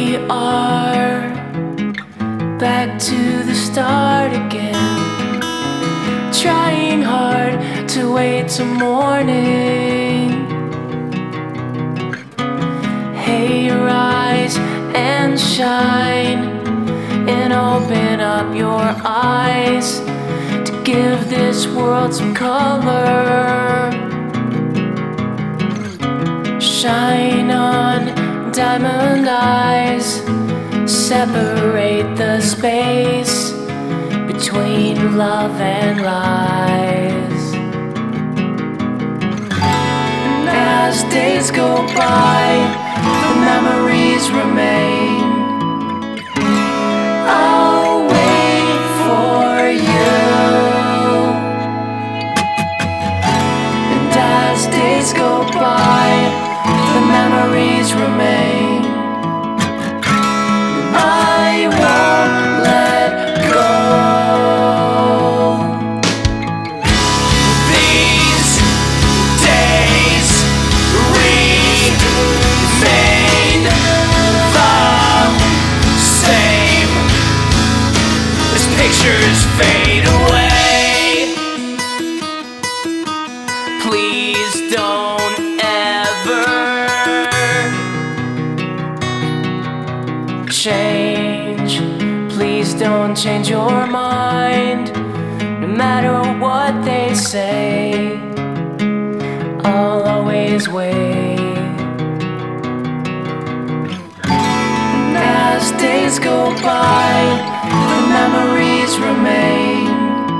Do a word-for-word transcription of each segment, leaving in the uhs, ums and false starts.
we are back to the start again, trying hard to wait till morning. Hey, rise and shine and open up your eyes to give this world some color. Shine on diamond eyes, separate the space between love and lies. And as days go by, the memories remain. I'll wait for you. And as days go by, the memories remain. I won't let go. These days remain the same as pictures fade away. Please don't ever change. Please don't change your mind. No matter what they say, I'll always wait. And as days go by, the memories remain.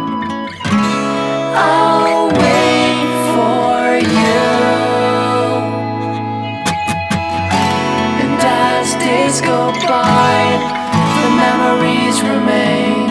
I'll wait for you. And as days go by, the memories remain.